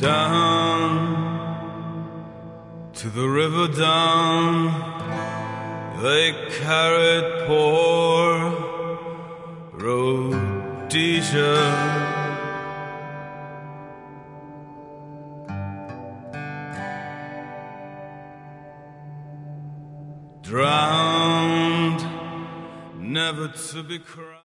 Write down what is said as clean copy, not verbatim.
down to the river down. They carried poor Rhodesia. Drowned, never to be cried.